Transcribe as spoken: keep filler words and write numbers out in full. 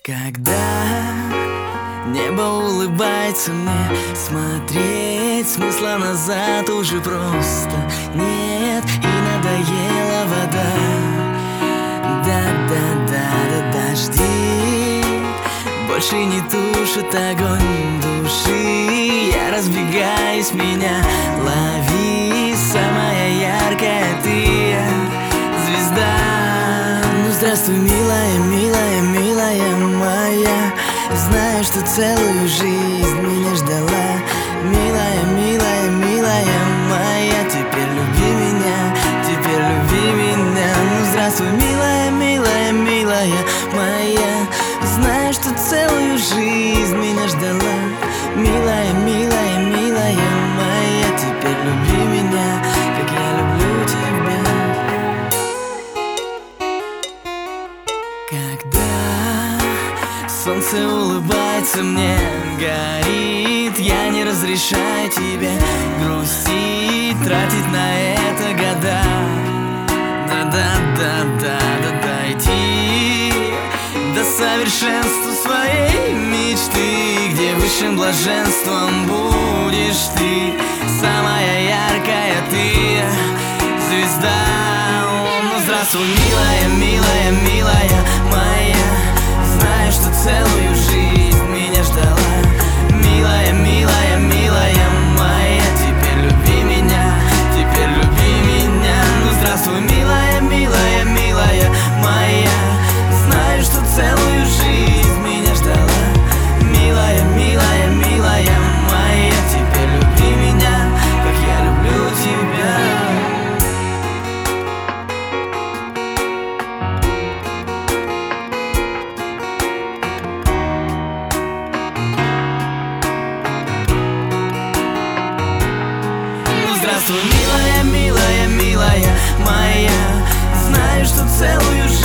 Когда небо улыбается мне, смотреть смысла назад уже просто нет. И надоела вода. Да-да-да-да, дожди больше не тушат огонь души. Я разбегаюсь, меня лови, самая яркая ты, звезда. Ну здравствуй, милая, милая, милая моя. Знаю, что целую жизнь меня ждала. Милая, милая, милая моя. Теперь люби меня, теперь люби меня. Ну здравствуй, милая, милая, милая моя. Знаю, что целую жизнь меня ждала. Милая, милая, милая моя. Теперь люби меня, как я люблю тебя. Когда солнце улыбается мне, горит, я не разрешаю тебе грустить, тратить на это года. Да-да-да-да-да, дойти до совершенства своей мечты, где высшим блаженством будешь ты, самая яркая ты, звезда. Ну здравствуй, милая, милая, милая моя. Знаю, что целую жизнь меня ждала. Милая, милая, милая моя. Теперь люби меня, теперь люби меня. Ну здравствуй, милая, милая, милая моя. Знаю, что целую жизнь меня ждала. Милая, милая, милая моя. Теперь люби меня, как я люблю тебя. Здравствуй, милая, милая, милая моя. Знаю, что целую жизнь